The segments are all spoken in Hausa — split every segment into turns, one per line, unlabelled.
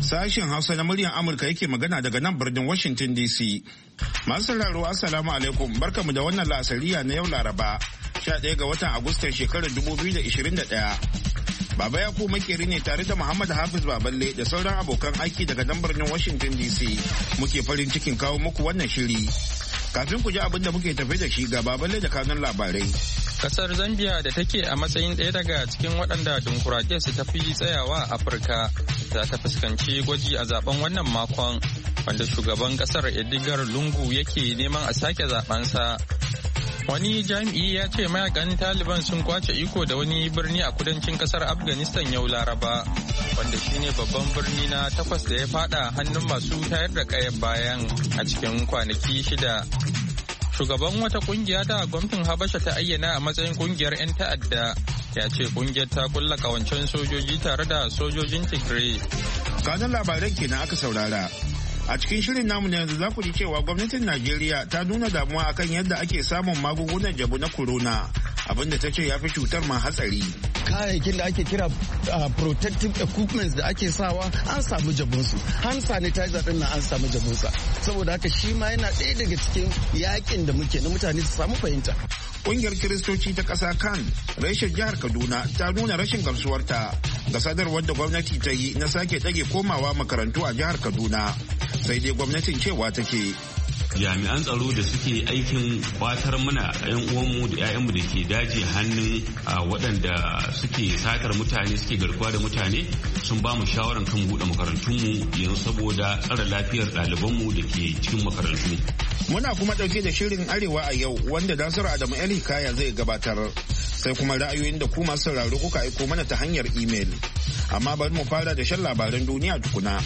Sashen Hausa na muryar Amurka yake magana daga nan birnin Washington DC. Masu sauraro Assalamu alaikum, barkamu da wannan la'asariya na yau Laraba, 11 ga watan Agustan shekarar 2021. Baba Yakubu makeri ne tare da Muhammad Hafiz Baballe da sauran abokan aiki daga nan birnin Washington DC. Muke farin cikin kawo muku wannan shiri. Kafin ku ji abin da muke tafe da shi ga Baballe da kanun labarai.
Kasar Zambia da take a matsayin ɗaya daga cikin waɗanda dimokuraɗiyya su tafi tsayawa a Afirka za ta fuskanci gwaji a zaben wannan makon wanda shugaban kasar Edgar Lungu yake neman a sake zabensa. Wani jami'i ya ce mayakan Taliban sun kwace iko da wani birni a kudancin kasar Afghanistan yau Laraba, wanda shine babban birni na 8 da ya fada hannun masu tayar da kayan bayan a cikin kwanaki 6. Shugaban wata kungiya da gwamnatin Habasha ta ayyana a matsayin kungiyar 'yan ta'adda ya ce kungiyar ta kulla kawancen sojoji tare da sojojin Tigray.
Kanan labaran kenan aka saurara. A cikin shirin namu na yanzu za ku ji cewa gwamnatin Najeriya ta nuna damuwa akan yadda ake samun magungunan jabu na corona, abinda ta ce ya fi cutar ma hatsari.
Kayayyakin da ake kira protective equipments da ake sawa an samu jabunsu, hand sanitizer din nan an samu jabunsa, saboda haka shi ma yana ɗaya daga cikin yakin da muke na mutane su samu fahimta.
Ƙungiyar Kiristoci ta ƙasa kan reshen jihar Kaduna ta nuna rashin gamsuwarta ga sadarwar da gwamnati ta yi na sake ɗage komawa makarantu a jihar Kaduna, sai dai gwamnatin cewa take
jami'an tsaro da suke aikin kwatar mana 'yan uwanmu da 'ya'yanmu da ke daji hannun waɗanda suke satar mutane suke garkuwa da mutane sun ba mu shawaran kan buɗe makarantunmu yanzu saboda tsare lafiyar ɗalibanmu da ke cikin makarantu.
Muna kuma ɗauke da shirin Arewa a yau wanda Nasiru Adamu El Hikaya zai gabatar, sai kuma ra'ayoyin da ku masu sauraro kuka aiko mana ta hanyar imel. Amma bari mu fara da shan labaran duniya tukuna.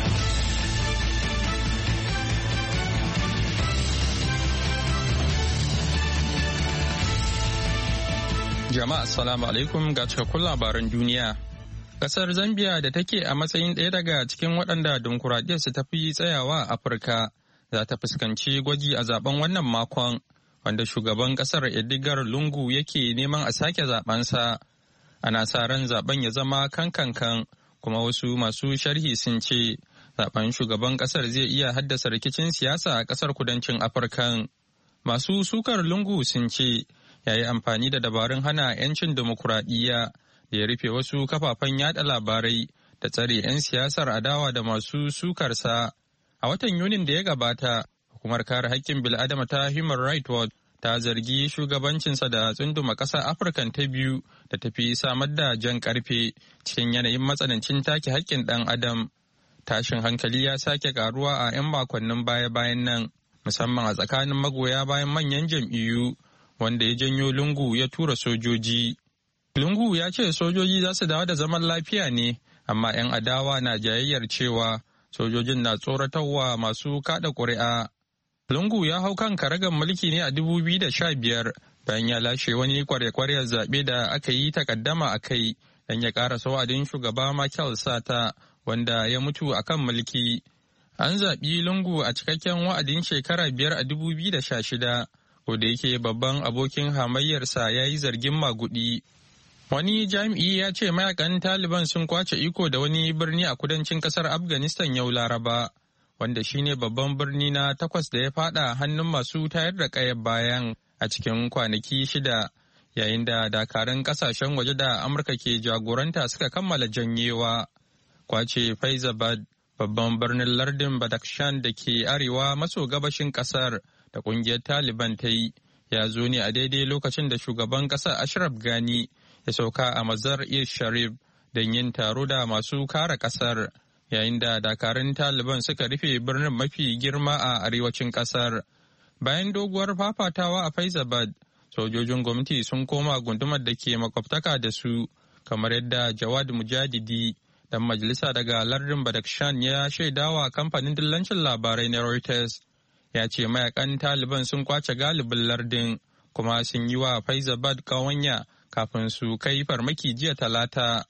Jama'a assalamu alaikum ga cikakkun labaran duniya. Kasar Zambia da take a matsayin ɗaya daga cikin waɗanda dimokuraɗiyyar su tafi tsayawa a Afirka za ta fuskanci gwaji a zaben wannan makon wanda shugaban kasar Edgar Lungu yake neman a sake zabensa. Ana sa ran zaben ya zama kankankan, kuma wasu masu sharhi sun ce zaben shugaban kasar zai iya haddasa rikicin siyasa a kasar kudancin Afirka. Masu sukar Lungu sun ce ya yi amfani da dabarun hana 'yancin dimokuraɗiyya da ya rufe wasu kafafen yada labarai da tsare 'yan siyasar adawa da masu sukarsa. A watan Yunin da ya gabata, hukumar kare haƙƙin bil'adama ta Human Rights Watch ta zargi shugabancinsa da tsunduma ƙasar Afirka ta biyu da tafi samar da jan ƙarfe cikin yanayin matsanancin take haƙƙin ɗan adam. Tashin hankali ya sake ƙaruwa a 'yan makonnin baya-bayan nan, musamman a tsakanin magoya bayan manyan jam'iyyu, wanda ya janyo Lungu ya tura sojoji. Lungu ya ce sojoji za su dawo da zaman lafiya ne, amma 'yan adawa na jayayyar cewa sojojin na tsoratarwa masu kada ƙuri'a. Lungu ya hau kan karagar mulki ne a 2015 bayan ya lashe wani kware-kwaryar zaɓe da aka yi takaddama a kai don ya ƙara wa'adin shugaba Michael Sata wanda ya mutu a kan mulki. An zaɓi Lungu a cikakken wa'adin shekara 5 a 2016, ko da yake babban abokin hamayyarsa ya yi zargin maguɗi. Wani jami'i ya ce mayakan Taliban sun kwace iko da wani birni a kudancin kasar Afghanistan yau Laraba, wanda shine babban birni na 8 da ya fada hannun masu tayar da kayan bayan a cikin kwanaki 6, yayin da dakarun kasashen waje da Amurka ke jagoranta suka kammala janyewa. Kwace Faizabad, babban birnin lardin Badakhshan da ke arewa maso gabashin kasar da kungiyar Taliban ta yi, ya zo ne a daidai lokacin da shugaban kasar Ashraf Ghani ya sauka a Mazar-e Sharif don yin taro da masu kare kasar, yayin da dakarun Taliban suka rufe birnin mafi girma a arewacin kasar. Bayan doguwar fafatawa a Faizabad, sojojin gwamnati sun koma gundumar da ke makwabtaka da su, kamar yadda Jawad Mujadidi, dan majalisa daga lardin Badakhshan, ya shaidawa kamfanin dillancin labarai na Reuters. Ya ce mayakan Taliban sun kwace galibin lardin, kuma sun yi wa Faizabad ƙawanya kafin su kai farmaki jiya Talata.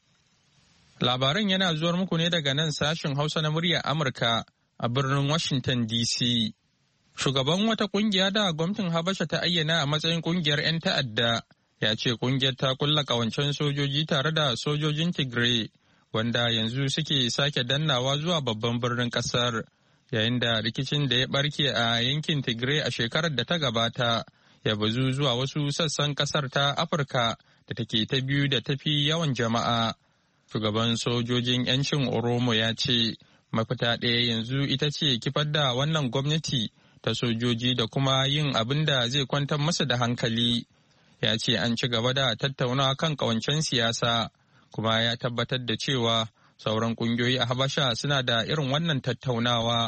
Labaran yana zuwar muku ne daga nan sashen Hausa na muryar Amurka a birnin Washington DC. Shugaban wata kungiya da gwamnatin Habasha ta ayyana a matsayin kungiyar 'yan ta'adda ya ce kungiyar ta kulla kawancen sojoji tare da sojojin Tigray, wanda yanzu suke sake dannawa zuwa babban birnin kasar, yayin da rikicin da ya barke a yankin Tigray a shekarar da ta gabata ya bazu zuwa wasu sassan kasar ta Afirka da take ta biyu da tafi yawan jama'a. Shugaban sojojin 'yancin Oromo ya ce mafita ɗaya yanzu ita ce kifar da wannan gwamnati ta sojoji da kuma yin abin da zai kwantar masa da hankali. Ya ce an ci gaba da tattaunawa kan ƙawancen siyasa, kuma ya tabbatar da cewa sauran ƙungiyoyi a Habasha suna da irin wannan tattaunawa.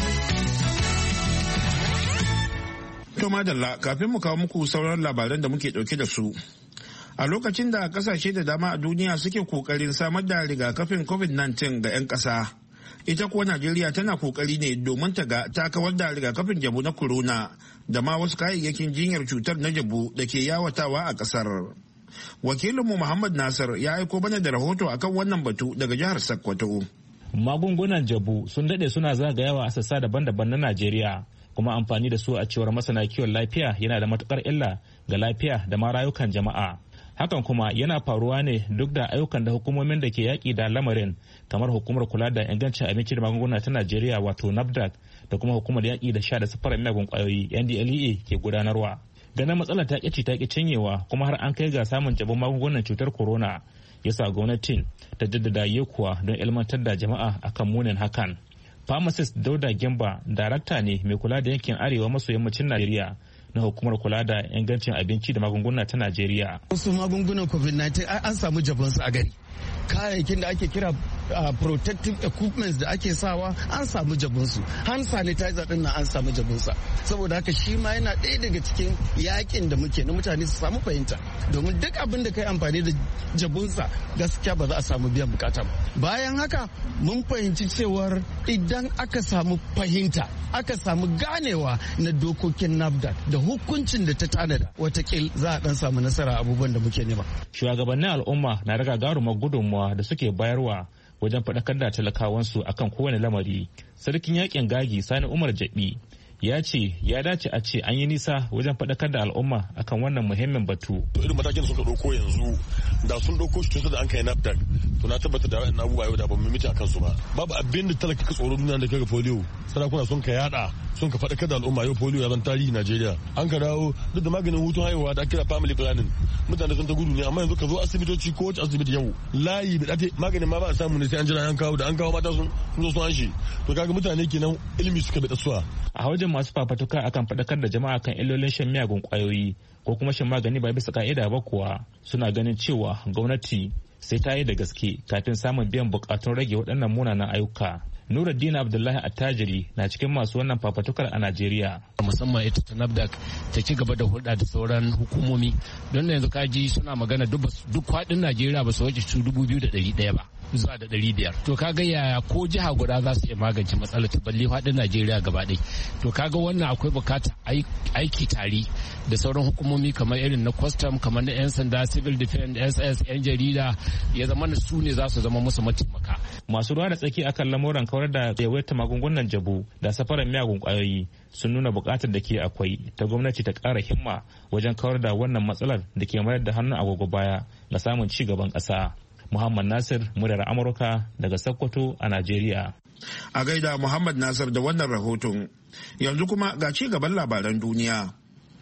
To madalla, kafin mu kawo muku sauran labaran da muke ɗauke da su. A lokacin da kasashe da dama a duniya suke kokarin samar da rigakafin COVID-19 ga 'yan ƙasa, ita kuwa Najeriya tana kokari ne domin ta ga ta kawar da rigakafin jabu na corona da ma wasu kayayyakin jinyar cutar na jabu da ke yawatawa a ƙasar. Wakilinmu Muhammad Nasir ya aiko mana da rahoto akan wannan batu daga jihar Sokoto.
Magungunan jabu sun daɗe suna zagayawa a sassa daban-daban na Najeriya, kuma amfani da su a cewar masana kiwon lafiya yana da matukar illa ga lafiya da ma rayukan jama'a. Hakan kuma yana faruwa ne duk da ayyukan da hukumomin da ke yaƙi da lamarin, kamar hukumar kula da ingancin abinci da magunguna ta Najeriya wato NAFDAC da kuma hukumar yaƙi da sha da safarar miyagun ƙwayoyi NDLEA ke gudanarwa. Ganin matsalar ta ƙi ta ƙi cinyewa kuma har an kai ga samun jabin magungunan cutar corona, yasa gwamnatin ta jaddada yekuwa don ilmantar da jama'a akan munin hakan. Pharmacist Dauda Gemba darakta ne mai kula da yankin arewa maso yammacin Najeriya na hukumar kula da ingancin abinci da magunguna ta Najeriya.
Wasu magungunan COVID-19 an samu jabonsu a gari. Kayayyakin da ake kira protective equipments da ake sawa an samu jabinsu, hand sanitizer din nan an samu jabinsa. Saboda haka shi ma yana ɗaya daga cikin yakin da muke na mutane su samu fahimta, domin duk abin da kai amfani da jabinsa gaskiya ba za a samu biyan bukata ba. Bayan haka mun fahimci cewar idan aka samu fahimta, aka samu ganewa na dokokin NAFDAC da hukuncin da ta tanada, watakil za a dan samu nasara abubuwan da muke nema.
Shugabannin al'umma na da gagarumar gudunmuwa da suke bayarwa wajen faɗakar da talakawansu akan kowane lamari. Sarkin yakin Gagi Sani Umar Jabi ya ce ya dace a ce an yi nisa wajen faɗakar da al'umma akan wannan muhimmin batu.
Irin matakin da suka ɗauko yanzu da sun ɗauko shi tun da an kai NAFDAC, to na tabbata da wa'annan abubuwa yau da ba mu mita a kansu ba. Babu abin da talaka ka tsoro duniya da kaga polio. Sarakuna sun ka yada, sun ka faɗakar da al'umma yau polio ya zan tarihi Najeriya. An ka dawo duk da maganin hutun haihuwa da kira family planning. Mutane sun ta gudu ne, amma yanzu ka zo asibitoci ko wace asibiti yau layi da ɗate maganin ma ba a samu ne sai an jira an kawo, da an kawo mata sun zo sun an shi. To kaga mutane kenan ilimi suka bi tsuwa.
A wajen masu fafatuka akan faɗakar da jama'a kan illolin shan miyagun ƙwayoyi ko kuma shan magani ba bisa ka'ida ba kuwa, suna ganin cewa gwamnati sai ta yi da gaske kafin samun biyan bukatun rage waɗannan munanan ayyuka. Nuruddin Abdullahi Attajiri na cikin masu wannan fafatukar a Najeriya.
Musamman ita ta NAFDAC ta ci gaba da hulɗa da sauran hukumomi, don da yanzu kaji suna magana duk faɗin Najeriya ba su wuce 2,100 ba zuwa da 500. To kaga yaya ko jiha guda za su iya magance matsalar ta balle faɗin Najeriya gaba ɗaya. To kaga wannan akwai bukatar aiki tare da sauran hukumomi kamar irin na custom, kamar na 'yan sanda, civil defense, SS, 'yan jarida, ya zama su ne za su zama musu mataimaka.
Masu ruwa da tsaki akan lamuran kawar da yawaita magungunan jabu da safarar miyagun kwayoyi sun nuna bukatar da ke akwai ta gwamnati ta ƙara himma wajen kawar da wannan matsalar da ke mayar da hannun agogo baya ga samun ci gaban ƙasa. Muhammad Nasir, muryar Amurka daga Sokoto a Najeriya.
A gaida Muhammad Nasir da wannan rahoton. Yanzu kuma ga ci gaban labaran duniya.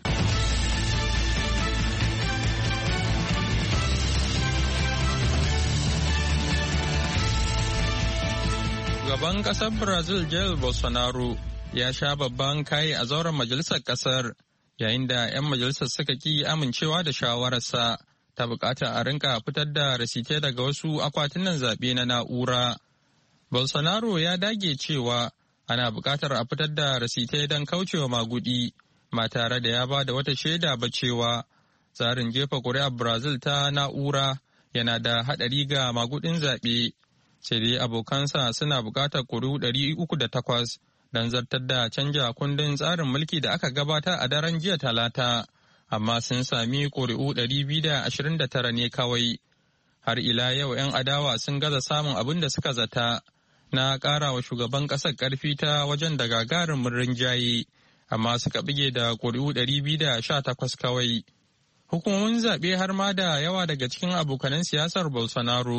Shugaban ƙasar Brazil Jair Bolsonaro ya sha babban kayi a zauren majalisar ƙasar, yayin da 'yan majalisar suka ki amincewa da shawararsa ta buƙatar a rinka fitar da rasite daga wasu akwatunan zaɓe na na'ura. Bolsonaro ya dage cewa ana buƙatar a fitar da rasite don kaucewa magudi, ba tare da ya ba da wata shaida ba cewa tsarin jefa ƙuri'ar Brazil ta na'ura yana da haɗari ga magudin zaɓe. Sai dai abokansa suna buƙatar ƙuri'u 308 don zartar da canja kundin tsarin mulki da aka gabata a daren jiya Talata, amma sun sami ƙuri'u 229 ne kawai. Har ila yau 'yan adawa sun gaza samun abin da suka zata na ƙara wa shugaban ƙasar ƙarfi ta wajen da gagarumin rinjaye, amma suka bige da ƙuri'u 218 kawai. Hukumomin zaɓe har ma da yawa daga cikin abokanan siyasar Bolsonaro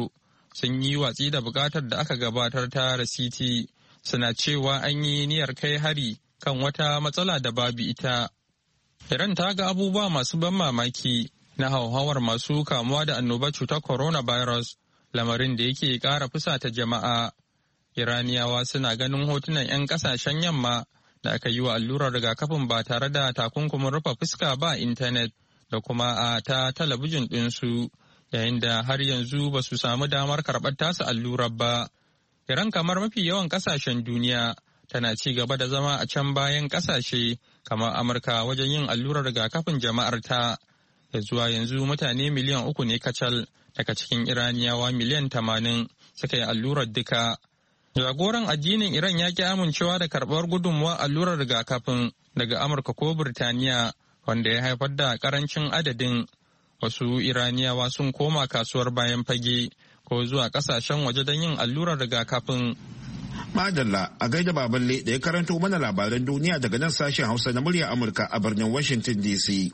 sun yi watsi da bukatar da aka gabatar ta rasiti, suna cewa an yi niyyar kai hari kan wata matsala da babu ita. Iran ta ga abubuwa masu ban mamaki na hauhawar masu kamuwa da annobar cutar coronavirus, lamarin da yake ƙara fusata jama'a. Iraniyawa suna ganin hotunan 'yan ƙasashen yamma da aka yi wa allurar rigakafin ba tare da takunkumin rufe fuska ba a intanet da kuma a ta talabijin ɗinsu, yayin da har yanzu ba su samu damar karɓar tasu allurar ba. Iran, kamar mafi yawan ƙasashen duniya, tana ci gaba da zama a can bayan ƙasashe kamar Amurka wajen yin allurar rigakafin jama'ar ta. Da zuwa yanzu mutane miliyan 3 ne kacal daga cikin Iraniyawa miliyan 80 suka yi allurar duka. Jagoran addinin Iran ya ki amincewa da karɓar gudunmuwar allurar rigakafin daga Amurka ko Birtaniya, wanda ya haifar da karancin adadin. Wasu Iraniyawa sun koma kasuwar bayan fage ko zuwa kasashen waje don yin allurar rigakafin.
Madalla, a gaida baballe da ya karanto mana labaran duniya daga nan sashen Hausa na murya Amurka a birnin Washington DC.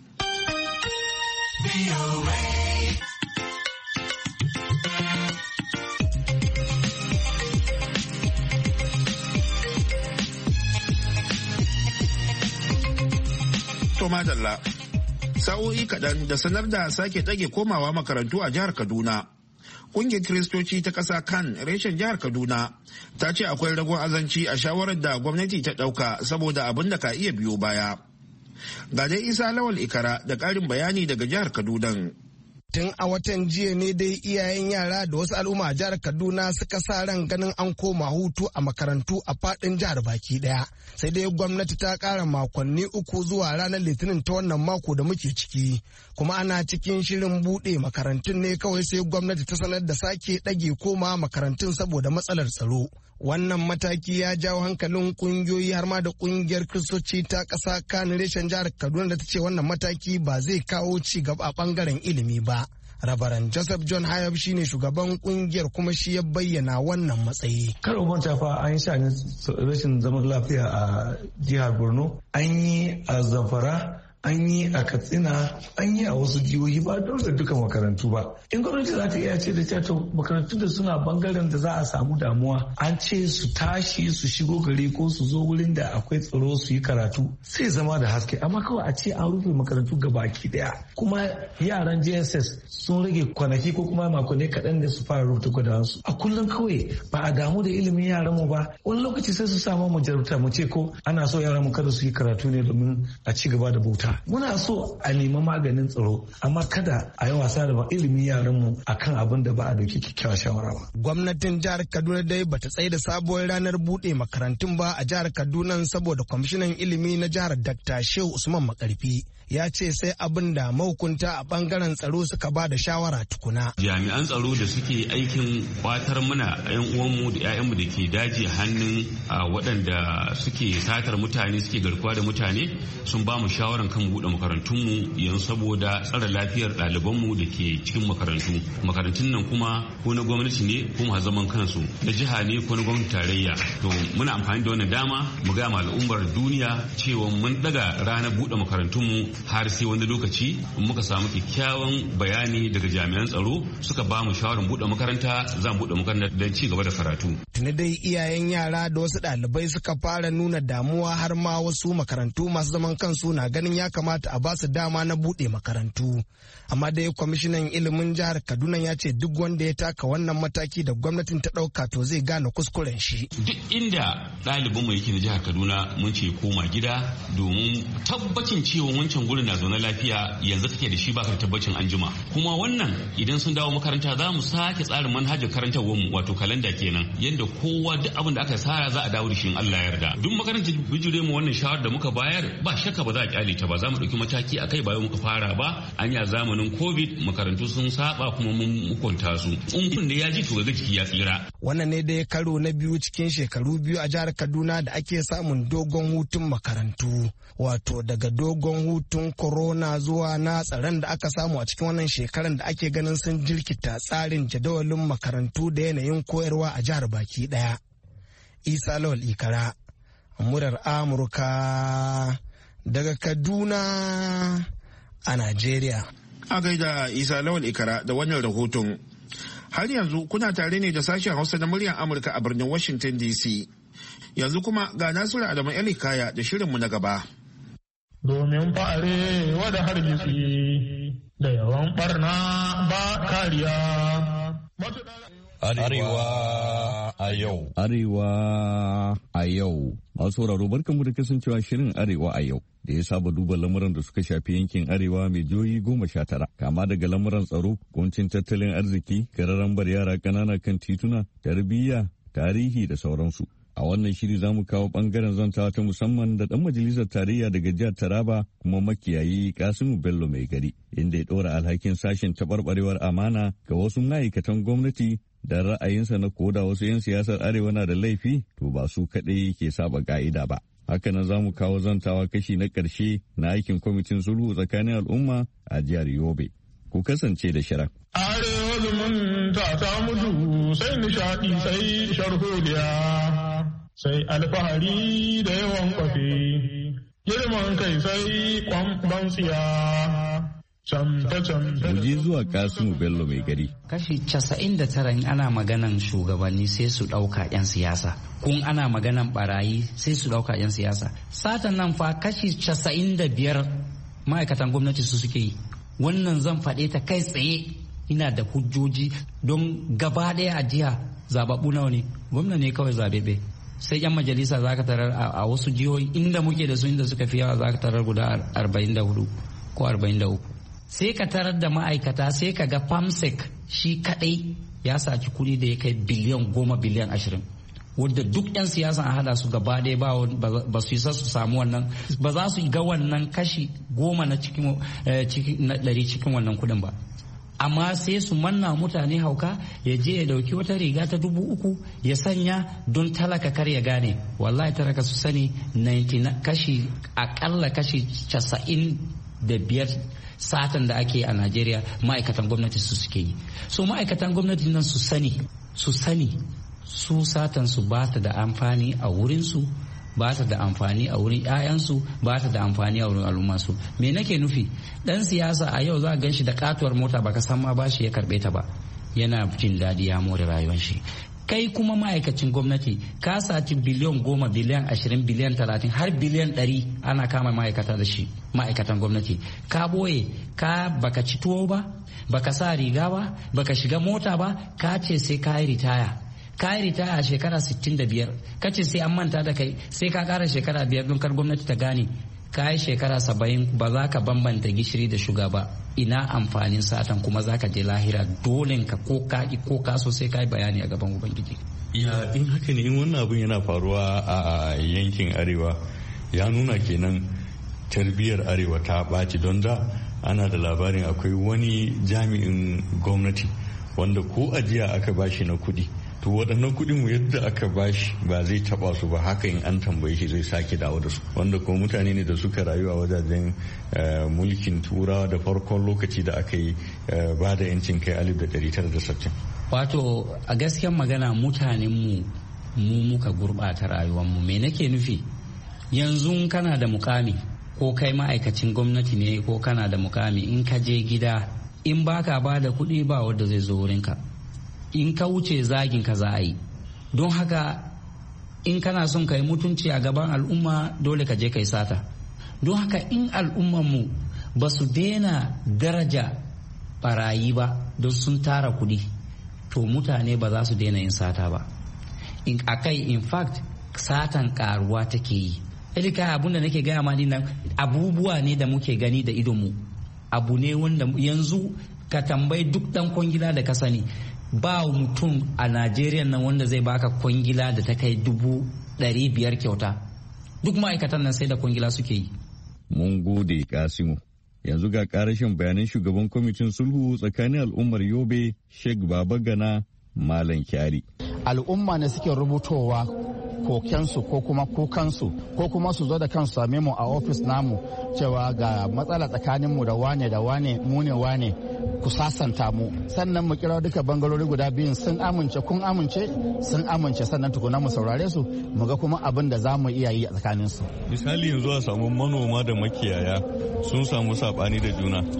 To madalla, sa'o'i kaɗan da sanar da sake ɗage komawa makarantu a jihar Kaduna. Ƙungiyar Kiristoci ta ƙasa kan reshen jihar Kaduna ta ce akwai ragon azanci a shawarar da gwamnati ta ɗauka saboda abin da ka iya biyo baya. Ga dai Isa Lawal Ikara da ƙarin bayani daga jihar Kaduna.
Tun a watan jiya ne dai iyayen yara da wasu al'umma a jihar Kaduna suka sa ran ganin an koma hutu a makarantu a faɗin jihar baki ɗaya. Sai dai gwamnati ta ƙara makonni 3 zuwa ranar Litinin ta wannan mako da muke ciki. Kuma ana cikin shirin buɗe makarantun ne kawai sai gwamnati ta sanar da sake ɗage koma makarantun saboda matsalar tsaro. Wannan mataki ya jawo hankalin kungiyoyi har ma da kungiyar Kiristoci ta ƙasa kan reshen jihar Kaduna da ta ce wannan mataki ba zai kawo ci gaba a ɓangaren ilimi ba. Rabaran Joseph John Hayab shine shugaban kungiyar kuma shi ya bayyana wannan matsayi.
Kar manta fa an yi sha'anin rashin zaman lafiya a jihar Borno, an yi a Zamfara, an yi a Katsina, an yi a wasu jihohi ba don da duka makarantu ba. In gwamnati za ta iya ce da cewa makarantu da suna bangaren da za a samu damuwa, an ce su tashi su shigo gari ko su zo wurin da akwai tsaro su yi karatu, sai zama da haske. Amma kawai a ce an rufe makarantu gabaki daya, kuma yaran JSS sun rage kwanaki ko kuma makonni kaɗan da su fara rubuta gwadawansu. A kullum kawai ba a damu da ilimin yaran mu ba. Wani lokaci sai su samu mu jarumta mu ce ko ana so yaran mu kada su yi karatu ne domin a ci gaba da bauta. Muna so a nemi maganin tsaro, amma kada a yi wasa da ilimin yaranmu akan abin da ba a dauki kyakkyawar shawara ba.
Gwamnatin jihar Kaduna dai bata tsaye da sabuwar ranar buɗe makarantun ba a jihar Kaduna saboda kwamishinan ilimi na jihar Dr. Shehu Usman Makarfi ya ce sai abin da mahukunta a bangaren tsaro suka ba da shawara tukuna.
Jami'an tsaro da suke aikin kwatar mana 'yan uwanmu da 'ya'yanmu da ke daji hannun waɗanda suke satar mutane suke garkuwa da mutane sun ba mu shawaran kan buɗe makarantunmu yanzu saboda tsare lafiyar ɗalibanmu da ke cikin makarantu. Makarantun nan kuma ko na gwamnati ne ko ma zaman kansu, na jiha ne ko na gwamnati tarayya. To muna amfani da wannan dama mu ga al'ummar duniya cewa mun daga ranar buɗe makarantunmu har sai wani lokaci muka samu kyakkyawan bayani daga jami'an tsaro suka ba mu shawarar buɗe makaranta, za mu buɗe makaranta don ci gaba da karatu.
Tuni dai iyayen yara da wasu ɗalibai suka fara nuna damuwa har ma wasu makarantu masu zaman kansu na ganin ya kamata a basu dama na buɗe makarantu. Amma dai kwamishinan ilimin jihar Kaduna ya ce duk wanda ya taka wannan mataki da gwamnatin ta ɗauka to zai gane kuskuren shi.
Duk inda ɗalibinmu yake na jihar Kaduna mun ce koma gida domin tabbacin cewa wancan gurin na zaune lafiya yanzu kake da shi ba ka tabbacin anjima. Kuma wannan idan sun dawo makaranta za mu sake tsarin manhajar karantarwar mu wato kalanda kenan yanda kowa duk abin da aka tsara za a dawo da shi in Allah ya yarda. Duk makarantar bijire mu wannan shawar da muka bayar ba shakka ba za a kyale ta ba, za mu ɗauki mataki akai ba muka fara ba. An yi zamanin COVID makarantu sun saba kuma mun hukunta su. In kun da ya ji to ga jiki ya tsira.
Wannan ne dai karo na biyu cikin shekaru biyu a jihar Kaduna da ake samun dogon hutun makarantu, wato daga dogon hutun corona zuwa na tsaron da aka samu a cikin wannan shekaran da ake ganin sun jirkita tsarin jadawalin makarantu da yanayin koyarwa a jihar baki daya. Isa Lawal Ikara, murar Amurka daga Kaduna a Najeriya.
A gaida Isa Lawal Ikara da wannan rahoton. Har yanzu kuna tare ne da sashen Hausa na muryar Amurka a birnin Washington DC. Yanzu kuma ga Nasiru Adamu Elikaya da shirinmu na gaba.
Domin fa'are wada hargitsi da yawan barna ba kariya.
Arewa a yau. Arewa a yau. Masu sauraro barkanmu da kasancewa shirin Arewa a yau da ya saba duba lamuran da suka shafi yankin Arewa mai jihohi 19 kama daga lamuran tsaro, kuncin tattalin arziki, gararambar yara ƙanana kan tituna, tarbiyya, tarihi da sauransu. A wannan shiri za mu kawo ɓangaren zantawa ta musamman da ɗan majalisar tarayya daga jihar Taraba kuma makiyayi Kasimu Bello mai gari, inda ya ɗora alhakin sashen taɓarɓarewar amana ga wasu ma'aikatan gwamnati da ra'ayinsa na koda wasu 'yan siyasar arewa na da laifi to ba su kaɗai ke saba ka'ida ba. Hakanan za mu kawo zantawa kashi na ƙarshe na aikin kwamitin sulhu tsakanin al'umma a jihar Yobe. Ku kasance da shirin.
Arewa zumunta ta mutu sai nishaɗi sai sharholiya sai alfahari da yawan kwafe girman kai sai kwamban tsiya.
Muje zuwa Kasimu Bello mai gari.
Kashi 99 in ana maganan shugabanni sai su ɗauka 'yan siyasa. Kun ana maganan barayi sai su ɗauka 'yan siyasa. Satan nan fa kashi 95 ma'aikatan gwamnati su suke yi. Wannan zan faɗe ta kai tsaye ina da hujjoji don gaba ɗaya a jiha zababbu nawa ne. Gwamna ne kawai zabebe. Sai 'yan majalisa za ka tarar a wasu jihohi inda muke da su inda suka fi yawa za ka tarar guda 44 ko 43. Sai ka tarar da ma'aikata sai ka ga famsec shi kadai ya saci kuɗi da ya kai biliyan 10 biliyan 20 wadda duk 'yan siyasa a hada su gaba ɗaya ba su isa su samu wannan ba za su ga wannan kashi 10 na cikin 100 cikin wannan kuɗin ba. Amma sai su manna mutane hauka ya je ya dauki wata riga ta 3,000 ya sanya don talaka kar ya gane. Wallahi talaka su sani akalla kashi 95 satan da ake a Najeriya ma'aikatan gwamnati su suke yi. So ma'aikatan gwamnati nan su sani su satan su ba ta da amfani a wurinsu, ba ta da amfani a wurin 'ya'yansu, ba ta da amfani a wurin al'ummarsu. Me nake nufi? Dan siyasa a yau za a ganshi da katuwar mota baka san ma bashi ya karbe ta ba. Yana jin daɗi ya more rayuwar shi. Kai kuma ma'aikacin gwamnati ka saci biliyan 10 biliyan 20 biliyan 30 har biliyan 100 ana kama ma'aikata da shi ma'aikatan gwamnati. Ka boye baka ci tuwo ba, baka sa riga ba, baka shiga mota ba, ka ce sai ka yi ritaya. Ka yi ritaya a shekara 65, ka ce sai an manta da kai sai ka kara shekara 5 don kar gwamnati ta gane. Ka yi shekara 70 ba za ka bambanta gishiri da shuga ba. Ina amfanin satan kuma za ka je lahira dole ka ko ka so sai ka yi bayani a gaban ubangiji.
Ya in haka ne in wannan abin yana faruwa a yankin arewa ya nuna kenan tarbiyyar arewa ta ɓaci don da ana da labarin akwai wani jami'in gwamnati wanda ko ajiya aka bashi na kuɗi to waɗannan kuɗin yadda aka bashi ba zai taɓa su ba haka in an tambaye shi zai sake dawo da su wanda kuma mutane ne da suka rayu a wajajen mulkin turawa da farkon lokaci da aka yi ba da yancin kai 1960.
Wato a gaskiyar magana mutanenmu mu muka gurɓata rayuwarmu. Me nake nufi? Yanzu kana da mukami ko kai ma'aikacin gwamnati ne ko kana da mukami in ka je gida in baka ba da kuɗi ba wanda zai zo wurinka. In ka wuce zagin ka za a yi. Don haka in kana son ka yi mutunci a gaban al'umma dole ka je ka yi sata. Don haka in al'ummanmu ba su daina daraja barayi ba don sun tara kuɗi to mutane ba za su daina yin sata ba. In fact satan karuwa take yi. Elika abun da nake gaya ma nan abubuwa ne da muke gani da idonmu. Abu ne wanda yanzu ka tambayi duk dan kwangila da ka sani ba mutum a Najeriya nan wanda zai baka kwangila da ta kai 500 kyauta. Duk ma'aikatan nan sai da kwangila suke yi.
Mun gode Kasimu. Yanzu ga karashin bayanan shugaban kwamitin sulhu tsakanin al'ummar Yobe Sheikh Babagana Malam Kyari.
Al'umma ne suke rubutowa kokensu ko kuma kukansu ko kuma su zo da kansu same mu a ofis namu cewa ga matsala tsakaninmu da wane mu ne wane ku sasanta mu sannan mu kira duka bangarori guda biyun sun amince kun amince sun amince sannan tukuna mu saurare su mu ga kuma abin da za mu iya yi a tsakaninsu.
Misali yanzu a samu manoma da makiyaya sun samu sabani da juna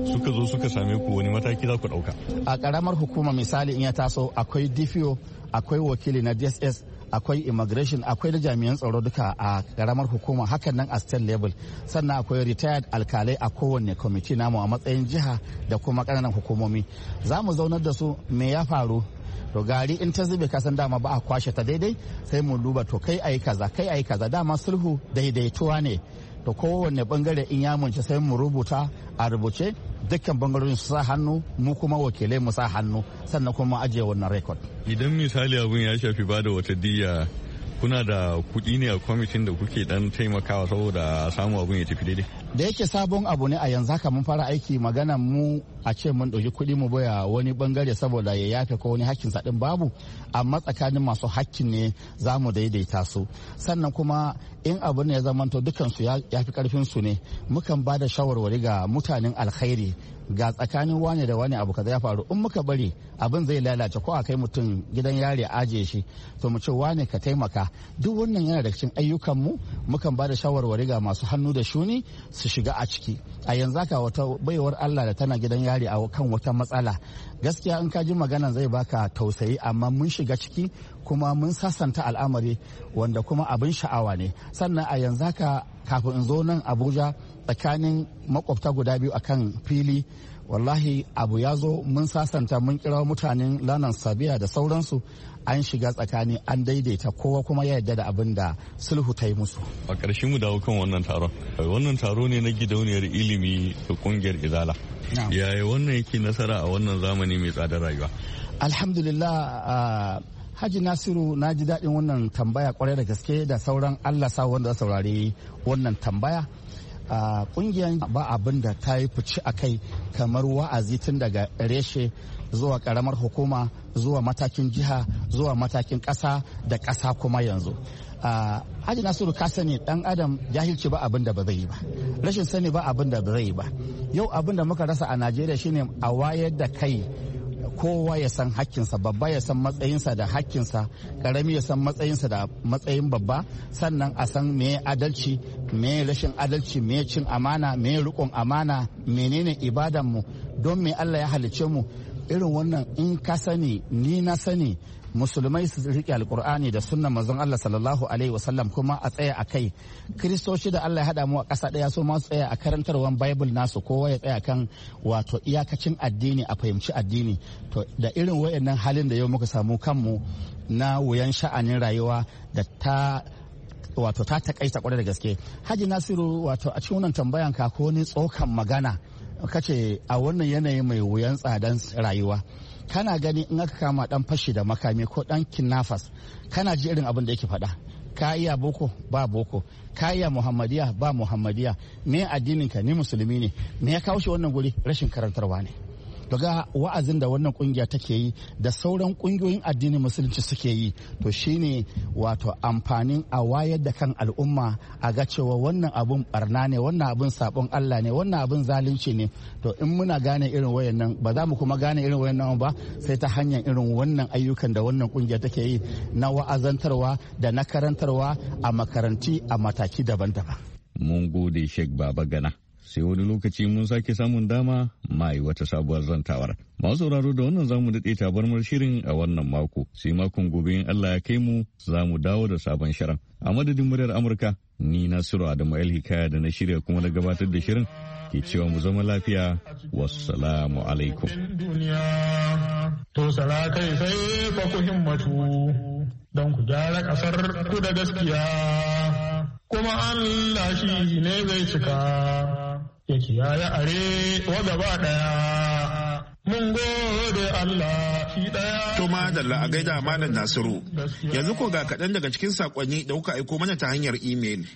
suka zo suka same ku wani mataki za ku ɗauka?
A ƙaramar hukuma misali in ya taso akwai DPO, akwai wakili na DSS, akwai immigration, akwai da jami'an tsaro duka a ƙaramar hukuma, hakan nan a state level. Sannan akwai retired alkalai a kowanne kwamiti namu a matsayin jiha da kuma ƙananan hukumomi. Za mu zaunar da su me ya faru. To gari in ta zube kasan dama ba a kwashe ta daidai, sai mu duba to kai ayi kaza kai ayi kaza, dama sulhu daidaituwa ne. To kowanne bangare in ya munce sai mu rubuta a rubuce, dukkan bangarorin su sa hannu, mu kuma wakilai mu sa hannu, sannan kuma ajiye wannan rekod.
Idan misali abin ya shafi bada wata diya, kuna da kuɗi ne a kwamitin da kuke dan taimakawa saboda samu abin ya tafi daidai?
Da yake sabon abu ne a yanzu haka mun fara aiki, magana mu a ce mun ɗauki kuɗi mu baya wani bangare saboda ya yafe ko wani hakkin sa din babu, amma tsakanin masu hakkin ne za mu daidaita su. Sannan kuma in abu ne ya zamanto dukansu ya fi karfin su ne, mukan ba da shawarwari ga mutanen alkhairi, ga tsakanin wane da wane abu kaza ya faru, in muka bari abin zai lalace ko a kai mutum gidan yari a ajiye shi, to mu ce wane ka taimaka. Duk wannan yana da cikin ayyukan mu, mukan ba da shawarwari ga masu hannu da shuni su shiga a ciki. A yanzu haka wata baiwar Allah da tana gidan yari a kan wata matsala, gaskiya in ka ji magana zai baka tausayi, amma mun shiga ciki kuma mun sasanta al'amari wanda kuma abin sha'awa ne. Sannan a yanzu haka kafin in zo nan Abuja, tsakanin makwabta guda biyu akan fili, wallahi abu ya zo mun sasanta, mun kira mutanen lanan sabiya da sauransu, an shiga tsakani an daidaita, kowa kuma ya yarda da abin da sulhu ta yi musu.
A ƙarshe mu dawo kan wannan taron. Wannan taro ne na gidauniyar ilimi da ƙungiyar Izala. Yaya wannan yake nasara a wannan zamani mai tsadar rayuwa?
Alhamdulillah, Haji Nasiru, na ji daɗin wannan tambaya kwarai da gaske, da sauran Allah sa wanda saurari wannan tambaya. Kungiyar ba abin da ta yi fice a kai kamar wa'azi, tun daga reshe zuwa karamar hukuma, zuwa matakin jiha, zuwa matakin ƙasa da ƙasa kuma yanzu. Haji Nasiru, ka sani dan adam jahilci ba abin da ba zai yi ba, rashin sani ba abin da ba zai yi ba. Yau abin da muka rasa a Najeriya shine a wayar da kai, kowa ya san hakkinsa, babba ya san matsayinsa da hakkinsa, karami ya san matsayinsa da matsayin babba, sannan a san me adalci, me rashin adalci, me cin amana, me rikon amana, menene ibadanmu, don me Allah ya halice mu. Irin wannan in ka sani, ni na sani, musulmai su riƙe alkur'ani da sunnan manzon Allah sallallahu alaihi wasallam kuma a tsaya a kai. Kiristoci da Allah ya haɗa mu a ƙasa ɗaya, so ma su tsaya a karantarwar Bible nasu, kowa ya tsaya kan wato iyakacin addini, a fahimci addini. To da irin wayannan halin da yau muka samu kanmu na wuyan sha'anin rayuwa da ta takaita kwarai da gaske. Haji Nasiru, wato a cikin wannan tambayan ka ko ni tsokan magana kace a wannan yanayi mai wuyan tsadan rayuwa, kana gani in aka kama dan fashi da makami ko dan kinnafas, kana ji irin abin da yake faɗa. Ka iya boko ba boko, ka iya muhammadiya ba muhammadiya, me addinin ka, ni musulmi ne, me ya kawo shi wannan guri? Rashin karantarwa ne. Daga wa'azin da wannan kungiya take yi da sauran kungiyoyin addinin musulunci suke yi, to shine wato amfanin a wayar da kan al'umma, a ga cewa wannan abun barna ne, wannan abun sabon Allah ne, wannan abun zalunci ne. To in muna gane irin wayannan, ba za mu kuma gane irin wayannan ba sai ta hanyar irin wannan ayyukan da wannan kungiya take yi na wa'azantarwa da na karantarwa a makaranti a mataki daban-daban.
Mun gode Sheikh Baba Gana. Sai wani lokaci mun sake samun dama ma yi wata sabuwar zantawar. Masu sauraro, da wannan zamu daɗe tabarmar shirin a wannan mako. Sai makon gobe in Allah ya kai mu za mu dawo da sabon shirin. A madadin muryar Amurka, ni Nasiru Adamu El Hikaya da na shirya kuma na gabatar da shirin ke cewa mu zama lafiya. Wassalamu alaikum.
To sala kai sai fa ku himmatu don ku gyara ƙasar ku da gaskiya. Kuma Allah shi ne zai cika. Ya kiyaye are wa gaba daya. Mun gode Allah shi daya.
To madalla a gaida Malam Nasiru. Yanzu ko ga kaɗan daga cikin saƙonni da kuka aiko mana ta hanyar imel.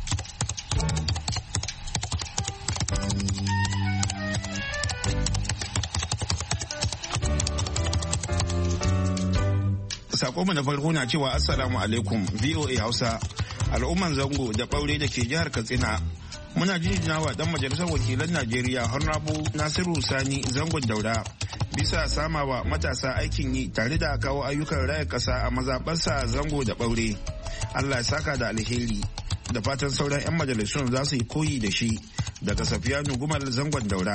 Saƙonmu na farko na cewa Assalamu alaikum VOA Hausa. Al'umman Zango da Ɓaure da ke jihar Katsina. Muna jinjinawa dan majalisar wakilan Najeriya Honorable Nasiru Sani Zangon Daura bisa samawa matasa aikin yi tare da kawo ayyukan raya kasa a mazaɓarsa Zango da Ɓaure. Allah ya saka da alheri, da fatan sauran 'yan majalisun za su yi koyi da shi. Daga Safiyanu Gumal Zangon Daura.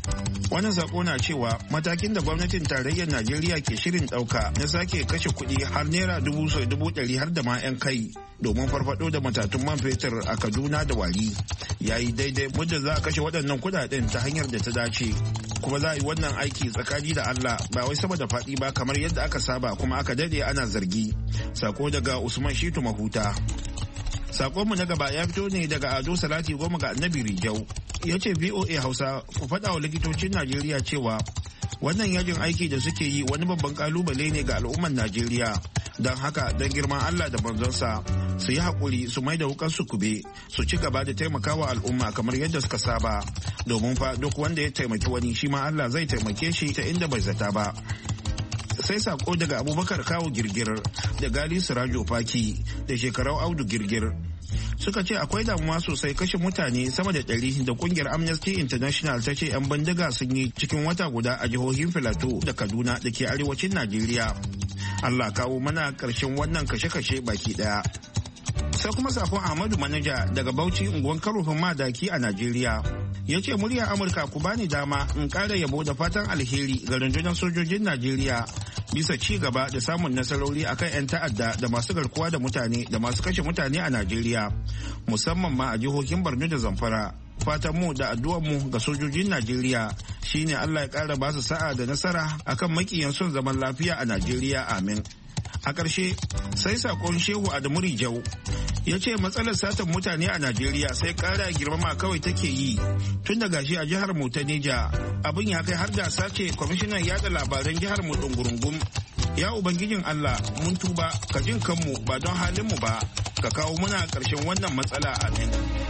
Wannan sako na cewa matakin da gwamnatin tarayyar Najeriya ke shirin ɗauka na sake kashe kuɗi har naira 100,000 har da ma 'yan kai domin farfado da matatun man fetur a Kaduna da Wari ya yi daidai muddin za a kashe waɗannan kuɗaɗen ta hanyar da ta dace. Kuma za a yi wannan aiki tsakani da Allah ba wai sama da faɗi ba kamar yadda aka saba kuma aka daɗe ana zargi. Sako daga Usman Shitu Mahuta. Sakonmu na gaba ya fito ne daga Ado Salati Goma ga Annabi Rijau. Ya ce VOA Hausa ku faɗa wa likitocin Najeriya cewa wannan yajin aiki da suke yi wani babban kalubale ne ga al'ummar Najeriya. Don haka don girman Allah da manzonsa su yi haƙuri su mai da wukan su kube su ci gaba da taimakawa al'umma kamar yadda suka saba. Domin fa duk wanda ya taimaki wani shi ma Allah zai taimake shi ta inda bai zata ba. Sai sako daga Abubakar Kawo Girgir da Gali Sirajo Faki da Shekarau Audu Girgir. Suka ce akwai damuwa sosai kashe mutane sama da 100 da kungiyar Amnesty International ta ce 'yan bindiga sun yi cikin wata guda a jihohin Filato da Kaduna da ke arewacin Najeriya. Allah kawo mana ƙarshen wannan kashe-kashe baki ɗaya. Sai kuma sakon Ahmadu Manaja daga Bauchi unguwan Karofin Madaki a Najeriya. Ya ce muryar Amurka ku bani dama in ƙara yabo da fatan alheri ga rundunar sojojin Najeriya bisa ci gaba da samun nasarori akan 'yan ta'adda da masu garkuwa da mutane da masu kashe mutane a Najeriya musamman ma a jihohin Borno da Zamfara. Fatan mu da addu'ar mu ga sojojin Najeriya shine Allah ya ƙara ba su sa'a da nasara akan makiyan son zaman lafiya a Najeriya, amin. A ƙarshe sai sakon Shehu Adamu Rijau ya ce matsalar satan mutane a Najeriya sai ƙara girmama kawai take yi tun da gashi a jihar mu ta Neja abin ya kai har da sace kwamishinan yada labaran jihar mu Dungurungum. Ya Ubangijin Allah mun tuba ka jin kanmu ba don halin mu ba ka kawo muna ƙarshen wannan matsala, amin.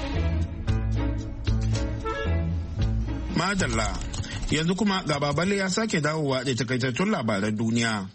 Madalla yanzu kuma ga Babale ya sake dawowa da takaitattun labaran duniya.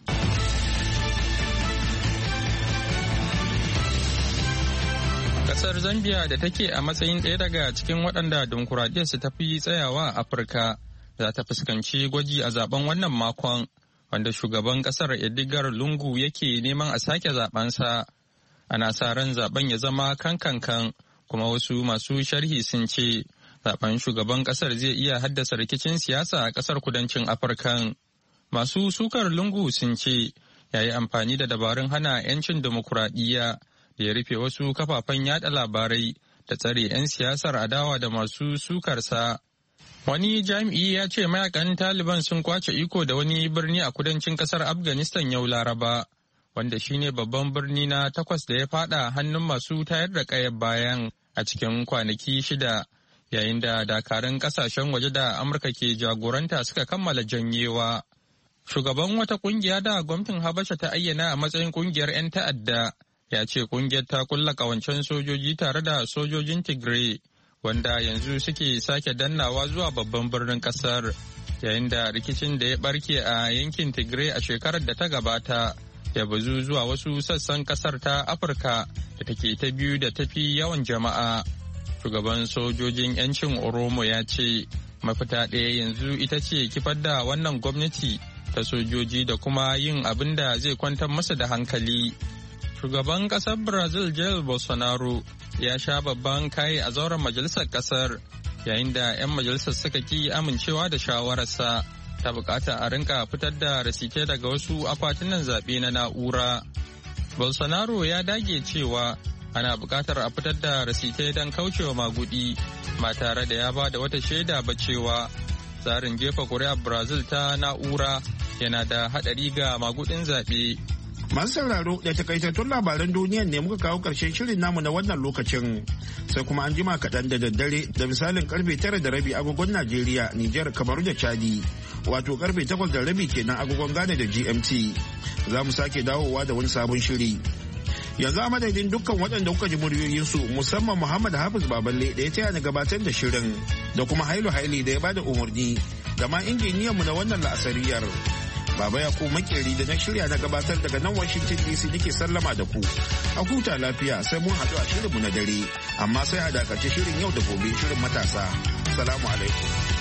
Kasar Zambia da take a matsayin ɗaya daga cikin waɗanda dimokuraɗiyyar su ta fi tsayawa a Afirka za ta fuskanci gwaji a zaben wannan makon wanda shugaban ƙasar Edgar Lungu yake neman a sake zabensa. Ana sa ran zaben ya zama kankankan kuma wasu masu sharhi sun ce zaben shugaban ƙasar zai iya haddasa rikicin siyasa a ƙasar kudancin Afirkan. Masu sukar Lungu sun ce ya yi amfani da dabarun hana 'yancin dimokuraɗiyya da ya rufe wasu kafafen yada labarai da tsare 'yan siyasar adawa da masu sukarsa. Wani jami'i ya ce mayakan Taliban sun kwace iko da wani birni a kudancin kasar Afghanistan yau Laraba, wanda shine babban birni na 8 da ya fada hannun masu tayar da kayar bayan a cikin kwanaki 6, yayin da dakarun kasashen waje da Amurka ke jagoranta suka kammala janyewa. Shugaban wata kungiya da gwamnatin Habasha ta ayyana a matsayin kungiyar 'yan ta'adda ya ce kungiyar ta kulla kawancen sojoji tare da sojojin Tigray wanda yanzu suke sake dannawa zuwa babban birnin kasar, yayin da rikicin da ya barke a yankin Tigray a shekarar da ta gabata ya bazu zuwa wasu sassan kasar ta Afirka da take ta biyu da tafi yawan jama'a. Shugaban sojojin 'yancin Oromo ya ce mafita ɗaya yanzu ita ce kifar da wannan gwamnati ta sojoji da kuma yin abin da zai kwantar masa da hankali. Shugaban kasar Brazil Jair Bolsonaro ya sha babban kayi a zauren majalisar kasar yayin da 'yan majalisar suka ki amincewa da shawararsa ta bukata a rinka fitar da rasite daga wasu akwatunan zaɓe na na'ura. Bolsonaro ya dage cewa ana bukatar a fitar da rasite don kaucewa magudi ba tare da ya ba da wata shaida ba cewa tsarin jefa kuri'ar Brazil ta na'ura yana da haɗari ga magudin zaɓe.
Masu sauraro da takaitattun labaran duniya ne muka kawo ƙarshen shirin namu na wannan lokacin. Sai kuma an jima kaɗan da daddare da misalin karfe 9:30 agogon Najeriya, Nijar, Kamaru da Chadi. Wato karfe 8:30 kenan agogon Ghana da GMT. Za mu sake dawowa da wani sabon shiri. Yanzu a madadin dukkan waɗanda kuka ji muryoyinsu musamman Muhammad Hafiz Baballe da ya taya ni gabatar da shirin da kuma Hailu Haili da ya bada umarni da ma injiniyanmu na wannan la'asariyar. Baba Yakubu Makeri da na shirya na gabatar daga nan Washington DC nake sallama da ku. A huta lafiya sai mun haɗu a shirinmu na dare. Amma sai a dakace shirin yau da gobe shirin matasa. Salamu alaikum.